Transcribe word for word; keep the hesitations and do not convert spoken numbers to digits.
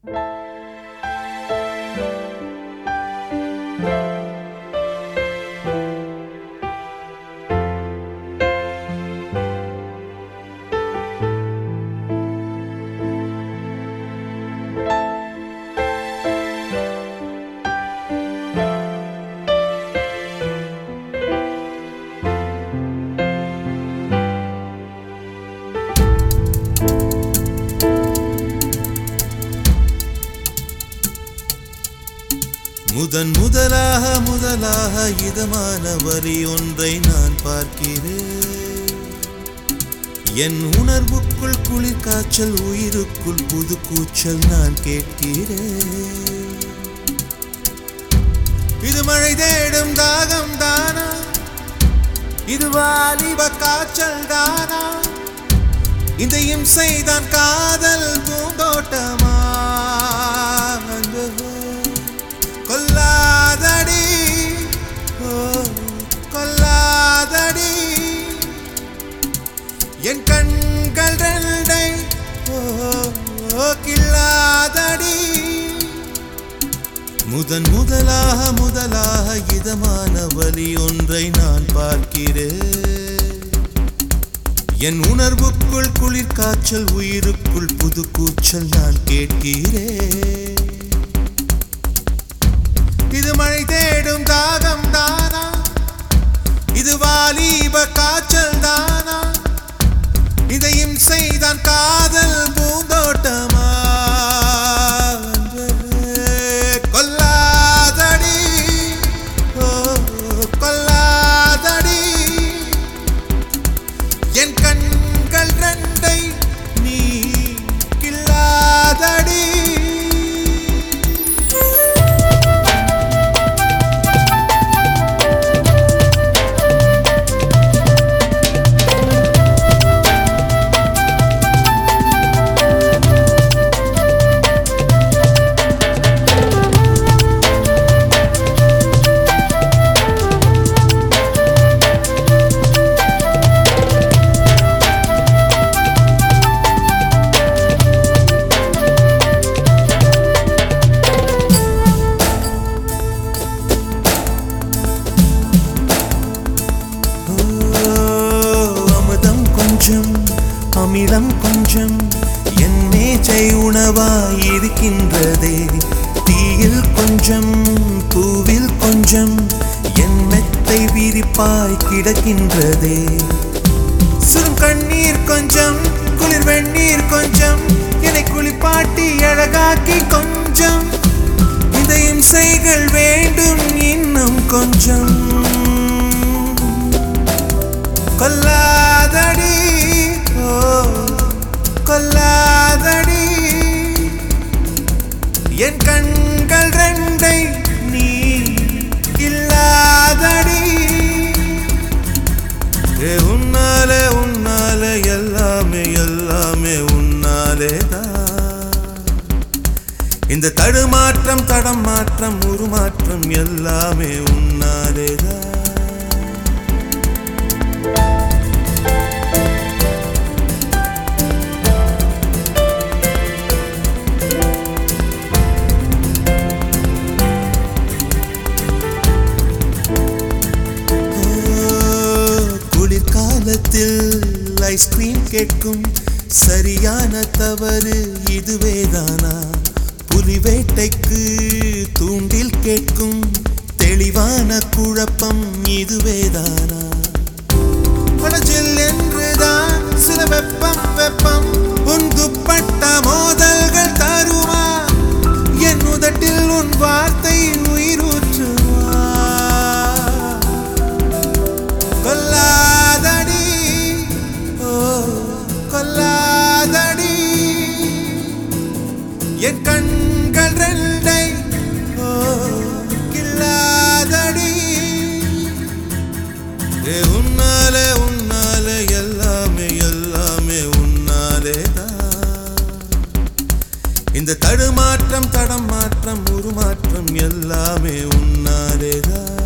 முதன் முதலாக முதலாக இதமான வரி ஒன்றை நான் பார்க்கிறேன். என் உணர்வுக்குள் குளிர் காய்ச்சல், உயிருக்குள் புது கூச்சல் நான் கேட்கிறேன். இது மழை தேடும் தாகம் தானா? இது வாலிப காய்ச்சல் தானா? இந்த இம்சைதான் காதல் பூந்தோட்டமா? கொல்லாதடி ஓ கொல்லாதடி என் கண்கள் ரெண்டை ஓ கில்லாதடி. முதன் முதலாக முதலாக இதமான வலி ஒன்றை நான் பார்க்கிறேன். என் உணர்வுக்குள் குளிர் காய்ச்சல், உயிருக்குள் புது கூச்சல் நான் கேட்கிறேன். இது மழை தேடும் தாகம் தானா? இது வாலிப காய்ச்சல் தானா? இந்த இம்சைதான் காதல் பூந்தோட்டமா? கொல்லாதடி ஓ கொல்லாதடி என் கண்கள் ரெண்டை நீ கில்லாதடி. அமிலம் கொஞ்சம் என் மேஜை உணவாயிருக்கின்றதே. தீயில் கொஞ்சம் பூவில் கொஞ்சம் என் மெத்தை விரிப்பாய் கிடக்கின்றதே. சுரும் கண்ணீர் கொஞ்சம் குளிர் வெந்நீர் கொஞ்சம் என்னை குளிப்பாட்டி அழகாக்கி கொஞ்சம். இந்த இம்சைகள் வேண்டும் இன்னும் கொஞ்சம். கொல்லாதடி ஓ கொல்லாதடி என் கண்கள் ரெண்டை நீ இல்லாதடி. உன்னாலே உன்னாலே எல்லாமே எல்லாமே உன்னாலே தான். இந்த தடுமாற்றம் தடம் மாற்றம் உருமாற்றம் எல்லாமே உன்னாலே தான். குளிர்காலத்தில் ஐஸ்கிரீம் கேட்கும் சரியான தவறு இதுவேதானா? புலி வேட்டைக்கு தூண்டில் கேட்கும் தெளிவான குழப்பம் இதுவேதானா? மனசில் என்றுதான் சில வெப்பம் வெப்பம் உன் துப்பட்ட மோதல்கள் தருமா? என் உதட்டில் உன் வார்த்தை உயிரூற்றுமா? கொல்லாதடி ஓ கொல்லாதடி என் கண்கள் ரெண்டை ஓ கில்லாதடி. உன்னாலே உன்னாலே எல்லாமே எல்லாமே உன்னாலே தான். இந்த தடுமாற்றம் தடம் மாற்றம் உருமாற்றம் எல்லாமே உன்னாலே தான்.